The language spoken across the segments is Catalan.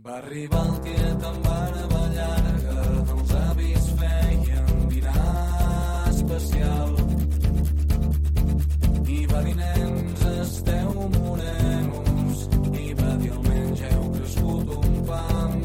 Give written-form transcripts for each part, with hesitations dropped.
Va arribar el tiet amb barba llarga, els avis feien dinar especial. I va dir, nens, esteu morenos, i va dir, almenys heu crescut un pam.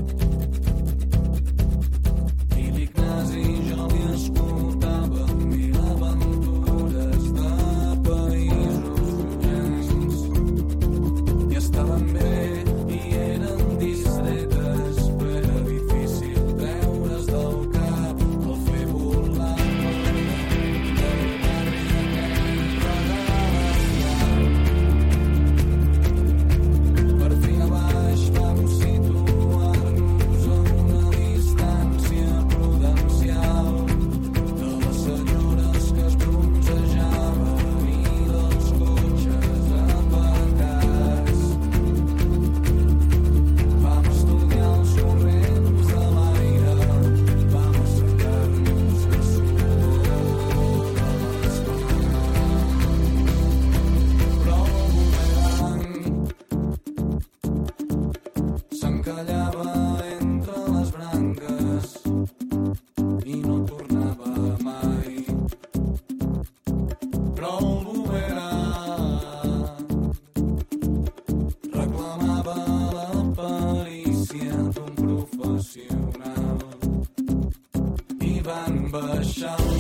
I l'Ignasi jo li escoltava mil aventures de països llunyans. I estaven bé i eren distretes, però era difícil treure's del cap el fer volar del barri aquell regalat. Per fi a baix vam situar-nos a una distància prudencial de les senyores que es bronzejaven i dels cotxes aparcats. Vam estudiar els corrents de l'aire, vam assecar-nos a sudor de les mans. Però el bumerang s'encallava entre les branques i no tornava mai. Però el bumerang reclamava la perícia d'un professional i van baixar